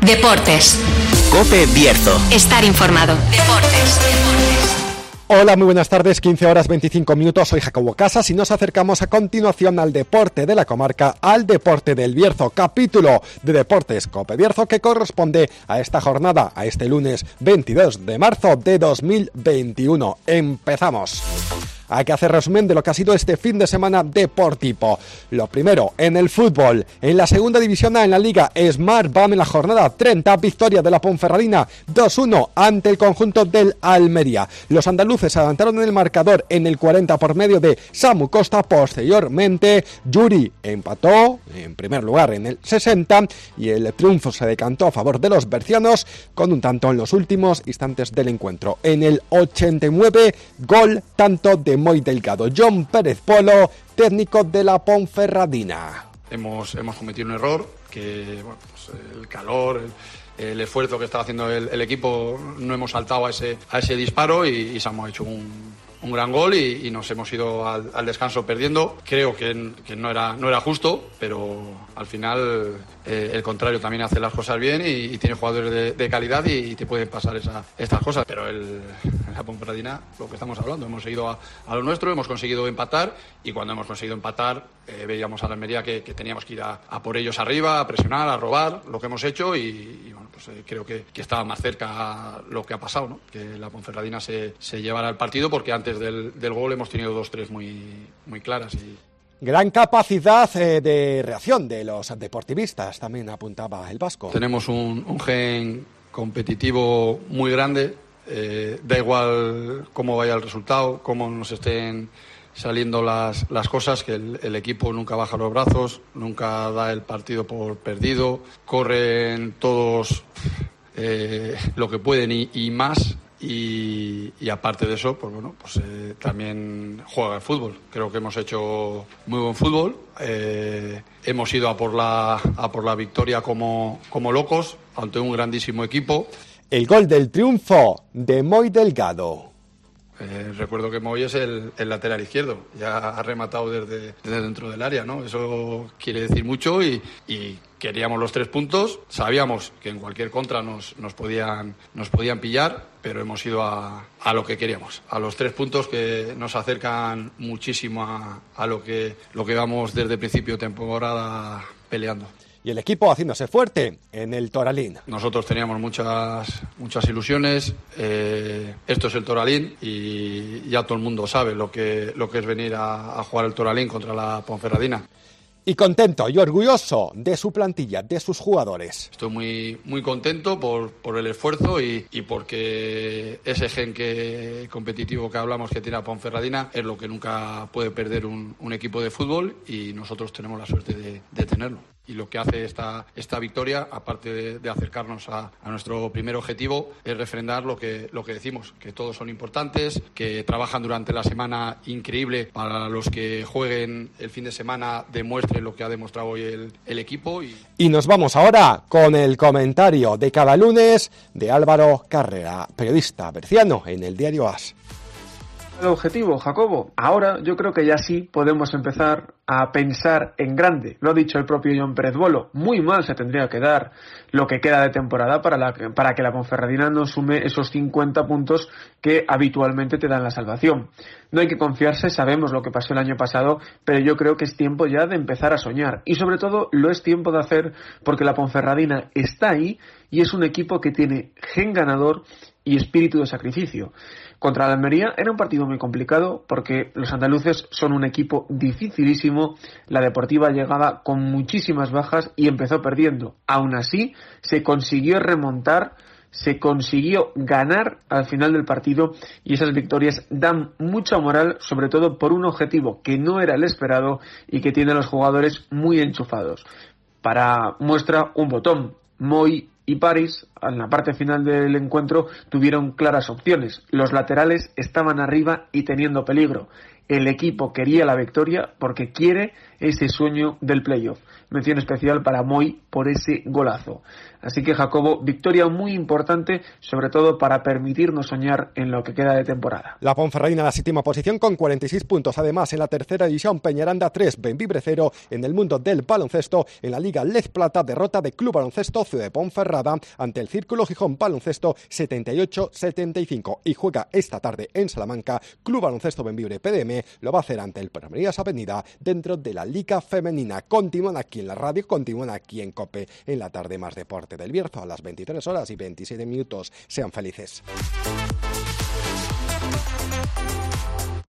Deportes. COPE Bierzo. Estar informado. Deportes. Hola, muy buenas tardes, 15 horas 25 minutos, soy Jacobo Casas y nos acercamos a continuación al deporte de la comarca, al deporte del Bierzo, capítulo de Deportes COPE Bierzo que corresponde a esta jornada, a este lunes 22 de marzo de 2021. Empezamos. Hay que hacer resumen de lo que ha sido este fin de semana deportivo. Lo primero, en el fútbol, en la segunda división A en la Liga Smart BAM en la jornada 30, victoria de la Ponferradina 2-1 ante el conjunto del Almería. Los andaluces adelantaron en el marcador en el 40 por medio de Samu Costa. Posteriormente, Yuri empató en primer lugar en el 60 y el triunfo se decantó a favor de los bercianos con un tanto en los últimos instantes del encuentro. En el 89, gol tanto de Moy Delgado. John Pérez Polo, técnico de la Ponferradina. Hemos cometido un error que, bueno, pues el calor, el esfuerzo que está haciendo el equipo, no hemos saltado a ese disparo y se hemos hecho un gran gol y nos hemos ido al descanso perdiendo. Creo que no era justo, pero al final el contrario también hace las cosas bien y tiene jugadores de calidad y te pueden pasar estas cosas. Pero la Ponferradina, lo que estamos hablando, hemos seguido a lo nuestro, hemos conseguido empatar y cuando hemos conseguido empatar veíamos a la Almería que teníamos que ir a por ellos arriba, a presionar, a robar, lo que hemos hecho y bueno, pues creo que estaba más cerca lo que ha pasado, ¿no? Que la Ponferradina se llevara el partido porque antes del gol hemos tenido 2-3 muy claras. Gran capacidad de reacción de los deportivistas, también apuntaba el vasco. Tenemos un gen competitivo muy grande, da igual cómo vaya el resultado, cómo nos estén saliendo las cosas, que el equipo nunca baja los brazos, nunca da el partido por perdido, corren todos lo que pueden y más. Y aparte de eso, pues bueno, pues también juega el fútbol. Creo que hemos hecho muy buen fútbol. Hemos ido a por la victoria como locos ante un grandísimo equipo. El gol del triunfo de Moy Delgado. Recuerdo que Moy es el lateral izquierdo, ya ha rematado desde dentro del área, ¿no? Eso quiere decir mucho y queríamos los 3 puntos, sabíamos que en cualquier contra nos podían pillar, pero hemos ido a lo que queríamos, a los 3 puntos que nos acercan muchísimo a lo que vamos desde el principio de temporada peleando. Y el equipo haciéndose fuerte en el Toralín. Nosotros teníamos muchas ilusiones. Esto es el Toralín y ya todo el mundo sabe lo que es venir a jugar el Toralín contra la Ponferradina. Y contento y orgulloso de su plantilla, de sus jugadores. Estoy muy contento por el esfuerzo y porque ese gen competitivo que hablamos que tiene la Ponferradina es lo que nunca puede perder un equipo de fútbol y nosotros tenemos la suerte de tenerlo. Y lo que hace esta victoria, aparte de acercarnos a nuestro primer objetivo, es refrendar lo que decimos, que todos son importantes, que trabajan durante la semana increíble para los que jueguen el fin de semana, demuestren lo que ha demostrado hoy el equipo. Y nos vamos ahora con el comentario de cada lunes de Álvaro Carrera, periodista berciano en el diario AS. El objetivo, Jacobo. Ahora yo creo que ya sí podemos empezar a pensar en grande. Lo ha dicho el propio John Pérez Polo. Muy mal se tendría que dar lo que queda de temporada para que la Ponferradina no sume esos 50 puntos que habitualmente te dan la salvación. No hay que confiarse, sabemos lo que pasó el año pasado, pero yo creo que es tiempo ya de empezar a soñar. Y sobre todo lo es tiempo de hacer porque la Ponferradina está ahí y es un equipo que tiene gen ganador y espíritu de sacrificio. Contra la Almería era un partido muy complicado porque los andaluces son un equipo dificilísimo, la Deportiva llegaba con muchísimas bajas y empezó perdiendo. Aún así, se consiguió remontar, se consiguió ganar al final del partido y esas victorias dan mucha moral, sobre todo por un objetivo que no era el esperado y que tiene a los jugadores muy enchufados. Para muestra un botón, Moy y París, en la parte final del encuentro, tuvieron claras opciones. Los laterales estaban arriba y teniendo peligro. El equipo quería la victoria porque quiere ese sueño del playoff. mención especial para Moi por ese golazo. Así que, Jacobo, victoria muy importante, sobre todo para permitirnos soñar en lo que queda de temporada. La Ponferradina en la 7ª posición con 46 puntos. Además, en la 3ª división, Peñaranda 3, Bembibre 0. En el mundo del baloncesto, en la Liga Lez Plata, derrota de Club Baloncesto Ciudad de Ponferrada ante el Círculo Gijón Baloncesto 78-75. Y juega esta tarde en Salamanca Club Baloncesto Bembibre PDM. Lo va a hacer ante el Palmerías Avenida dentro de la Liga Femenina. Continúan aquí en la radio, continúan aquí en COPE en la tarde más deporte del Bierzo a las 23:27. Sean felices.